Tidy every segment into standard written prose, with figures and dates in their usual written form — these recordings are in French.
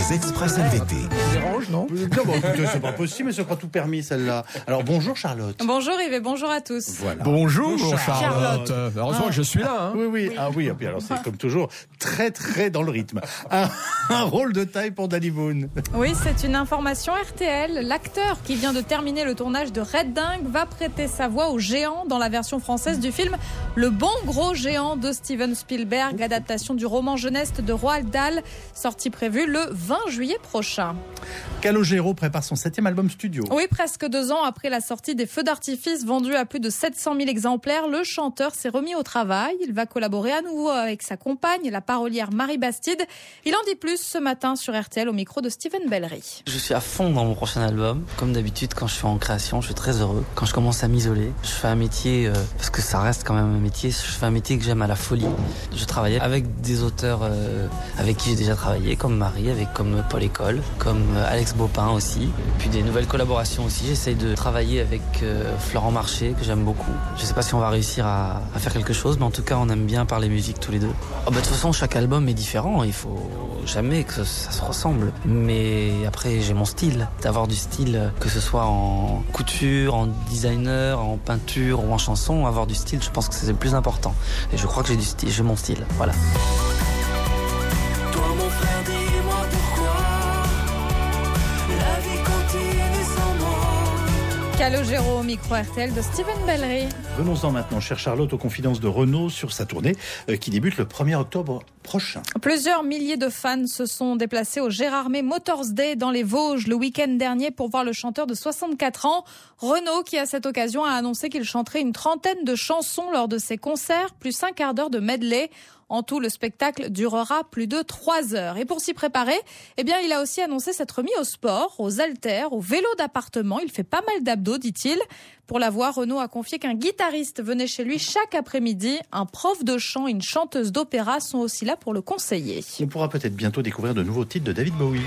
Les Express NVT. Ça dérange, non? Non, bon, écoutez, c'est pas possible, mais c'est pas tout permis, celle-là. Alors, bonjour, Charlotte. Bonjour Yves et bonjour à tous. Voilà. Bonjour, Charlotte. Charlotte. Heureusement que je suis là. Hein. Oui. Ah oui, et puis alors c'est comme toujours très très dans le rythme. Un rôle de taille pour Danny Boone. Oui, c'est une information RTL. L'acteur qui vient de terminer le tournage de Red Dingue va prêter sa voix au géant dans la version française du film Le bon gros géant de Steven Spielberg, adaptation du roman jeunesse de Roald Dahl, sortie prévue le 20 juillet prochain. Calogero prépare son 7e album studio. Oui, presque 2 ans après la sortie des Feux d'artifice vendus à plus de 700 000 exemplaires, le chanteur s'est remis au travail. Il va collaborer à nouveau avec sa compagne, la parolière Marie Bastide. Il en dit plus ce matin sur RTL au micro de Steven Bellery. Je suis à fond dans mon prochain album. Comme d'habitude, quand je suis en création, je suis très heureux. Quand je commence à m'isoler, je fais un métier, parce que ça reste quand même un métier, je fais un métier que j'aime à la folie. Je travaille avec des auteurs avec qui j'ai déjà travaillé, comme Marie, comme Paul École, comme Alex Bopin aussi. Puis des nouvelles collaborations aussi. J'essaye de travailler avec Florent Marché, que j'aime beaucoup. Je sais pas si on va réussir à faire quelque chose, mais en tout cas, on aime bien parler musique tous les deux. De toute façon, chaque album est différent. Il faut jamais que ça se ressemble. Mais après, j'ai mon style. D'avoir du style, que ce soit en couture, en designer, en peinture ou en chanson, avoir du style, je pense que c'est le plus important. Et je crois que j'ai du style, j'ai mon style. Voilà. Toi, mon frère, dis-moi pourquoi la vie continue sans moi. Calogero au micro RTL de Steven Bellery. Venons-en maintenant, chère Charlotte, aux confidences de Renaud sur sa tournée qui débute le 1er octobre prochain. Plusieurs milliers de fans se sont déplacés au Gérardmer Motors Day dans les Vosges le week-end dernier pour voir le chanteur de 64 ans. Renaud, qui à cette occasion a annoncé qu'il chanterait une trentaine de chansons lors de ses concerts, plus un quart d'heure de medley. En tout, le spectacle durera plus de 3 heures. Et pour s'y préparer, il a aussi annoncé s'être mis au sport, aux haltères, au vélo d'appartement. Il fait pas mal d'abdos, dit-il. Pour la voix, Renaud a confié qu'un guitariste venait chez lui chaque après-midi. Un prof de chant et une chanteuse d'opéra sont aussi là pour le conseiller. On pourra peut-être bientôt découvrir de nouveaux titres de David Bowie.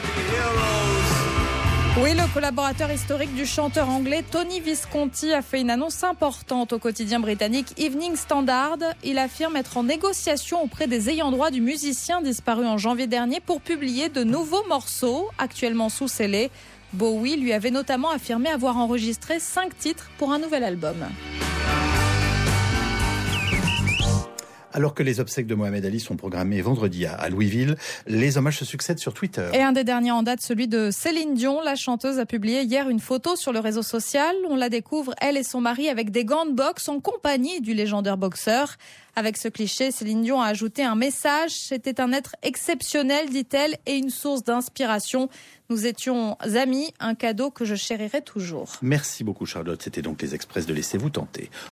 Oui, le collaborateur historique du chanteur anglais Tony Visconti a fait une annonce importante au quotidien britannique Evening Standard. Il affirme être en négociation auprès des ayants droit du musicien disparu en janvier dernier pour publier de nouveaux morceaux, actuellement sous scellés. Bowie lui avait notamment affirmé avoir enregistré 5 titres pour un nouvel album. Alors que les obsèques de Mohamed Ali sont programmées vendredi à Louisville, les hommages se succèdent sur Twitter. Et un des derniers en date, celui de Céline Dion. La chanteuse a publié hier une photo sur le réseau social. On la découvre, elle et son mari, avec des gants de boxe en compagnie du légendaire boxeur. Avec ce cliché, Céline Dion a ajouté un message. C'était un être exceptionnel, dit-elle, et une source d'inspiration. Nous étions amis, un cadeau que je chérirai toujours. Merci beaucoup Charlotte. C'était donc les Express de Laissez-vous tenter.